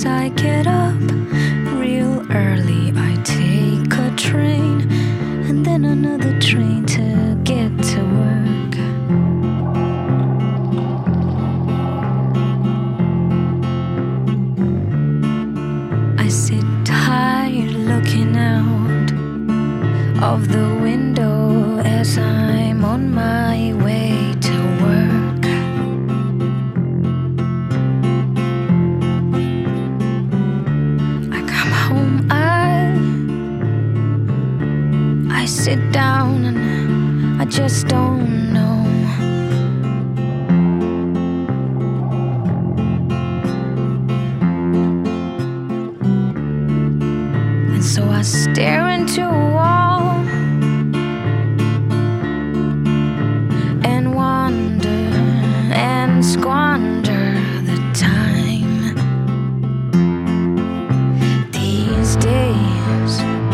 days I get up real early. I take a train and then another train to get to work. I sit tired looking out of the window as I'm on my way to work. I come home, I sit down and I just don't know. And so I stare into a wall and wander and squander the time. These days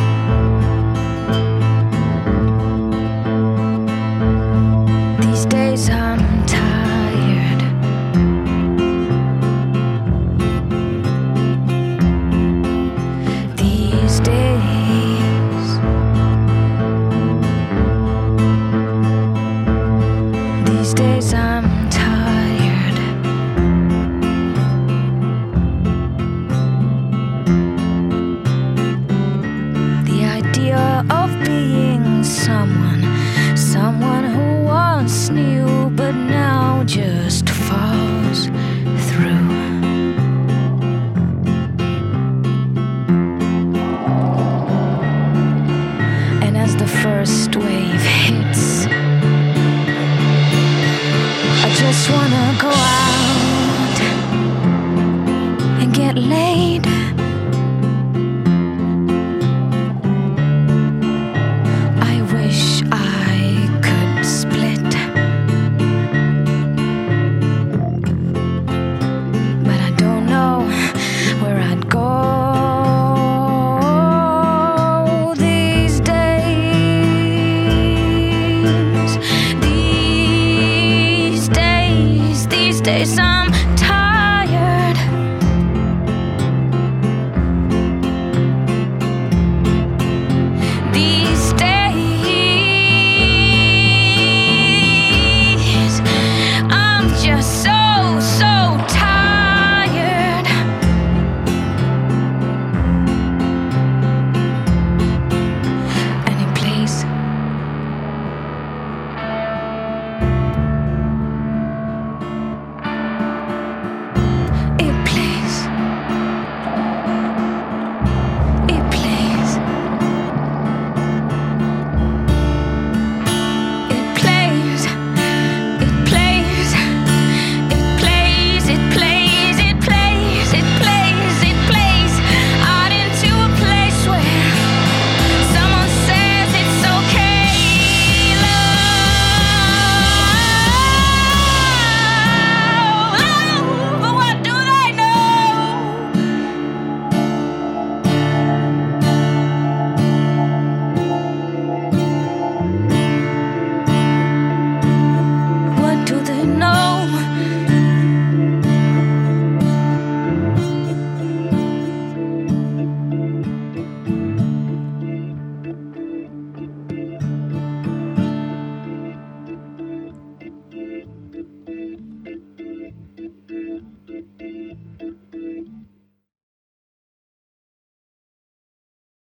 I'm tired. These days I'm tired. The idea of being someone who once knew but now just falls through. And as the first wave hits, I just wanna go out and get laid.